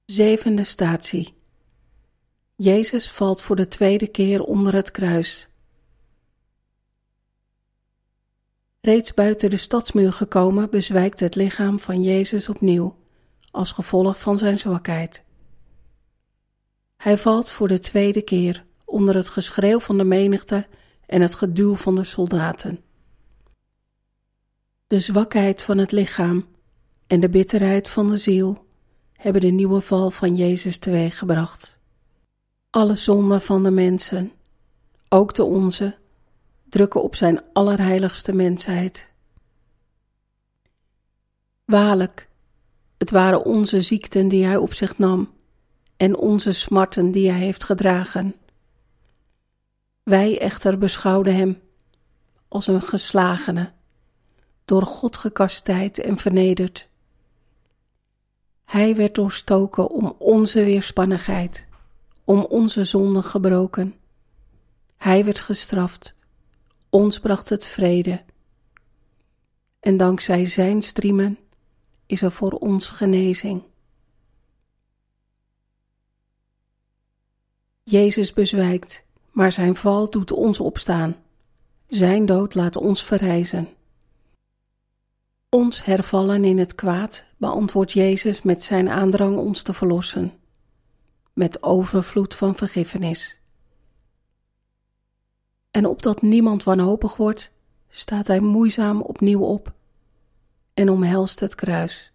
Zevende statie. Jezus valt voor de tweede keer onder het kruis. Reeds buiten de stadsmuur gekomen bezwijkt het lichaam van Jezus opnieuw, als gevolg van zijn zwakheid. Hij valt voor de tweede keer onder het geschreeuw van de menigte en het geduw van de soldaten. De zwakheid van het lichaam en de bitterheid van de ziel hebben de nieuwe val van Jezus teweeggebracht. Alle zonden van de mensen, ook de onze, drukken op zijn allerheiligste mensheid. Waarlijk, het waren onze ziekten die hij op zich nam en onze smarten die hij heeft gedragen. Wij echter beschouwden hem als een geslagene, door God gekastijd en vernederd. Hij werd doorstoken om onze weerspannigheid, om onze zonden gebroken. Hij werd gestraft, ons bracht het vrede. En dankzij zijn striemen is er voor ons genezing. Jezus bezwijkt, maar zijn val doet ons opstaan. Zijn dood laat ons verrijzen. Ons hervallen in het kwaad beantwoordt Jezus met zijn aandrang ons te verlossen, met overvloed van vergiffenis. En opdat niemand wanhopig wordt, staat hij moeizaam opnieuw op en omhelst het kruis.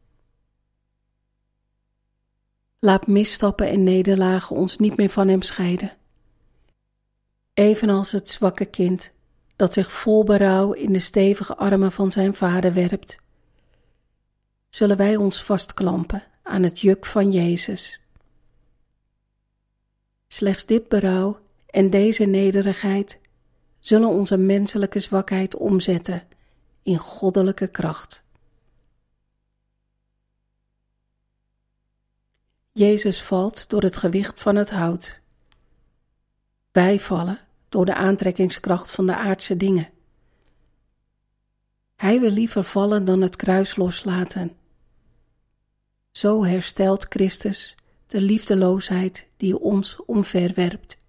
Laat misstappen en nederlagen ons niet meer van hem scheiden. Evenals het zwakke kind dat zich vol berouw in de stevige armen van zijn vader werpt, zullen wij ons vastklampen aan het juk van Jezus. Slechts dit berouw en deze nederigheid zullen onze menselijke zwakheid omzetten in goddelijke kracht. Jezus valt door het gewicht van het hout. Wij vallen door de aantrekkingskracht van de aardse dingen. Hij wil liever vallen dan het kruis loslaten. Zo herstelt Christus de liefdeloosheid die ons omverwerpt.